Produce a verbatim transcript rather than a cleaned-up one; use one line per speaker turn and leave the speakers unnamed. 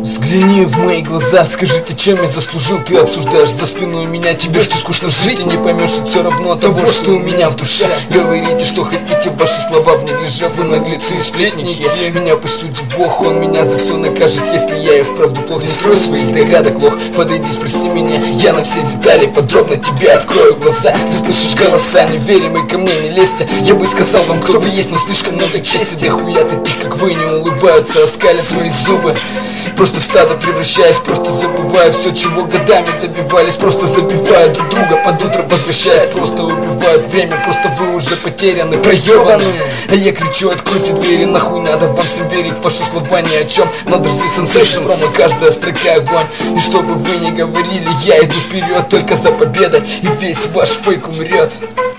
Взгляни в мои глаза, скажите, чем я заслужил? Ты обсуждаешь за спиной меня, тебе что скучно жить? И не поймешь все равно того, что у меня в душе. Говорите, что хотите, ваши слова в неглиже. Вы наглецы и сплетники. Меня пусть судит Бог, он меня за все накажет, если я и вправду плох. Не строй своих догадок, лох, подойди, спроси меня, я на все детали подробно тебе открою глаза. Ты слышишь голоса, не верим и ко мне не лезьте. Я бы сказал вам, кто вы есть, но слишком много чести. Для хуя таких, как вы, не улыбаются, оскалят свои зубы. Просто в стадо превращаясь, просто забывая все, чего годами добивались. Просто забивая друг друга под утро, возвращаясь. Просто убивают время, просто вы уже потеряны, проебаны. А я кричу, откройте двери, нахуй надо вам всем верить. Ваши слова ни о чем, надо здесь сенсейшн. Промо, каждая строка огонь. И что бы вы ни говорили, я иду вперед только за победой. И весь ваш фейк умрет.